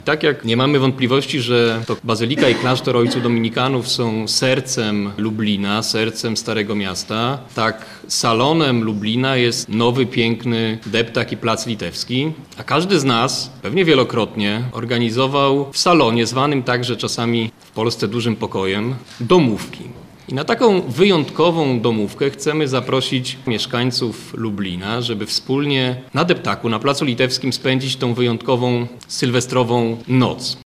Tak jak nie mamy wątpliwości, że to bazylika i klasztor Ojców Dominikanów są sercem Lublina, sercem Starego Miasta, tak salonem Lublina jest nowy, piękny deptak i Plac Litewski, a każdy z nas pewnie wielokrotnie organizował w salonie, zwanym także czasami w Polsce dużym pokojem, domówki. I na taką wyjątkową domówkę chcemy zaprosić mieszkańców Lublina, żeby wspólnie na deptaku, na Placu Litewskim spędzić tą wyjątkową sylwestrową noc.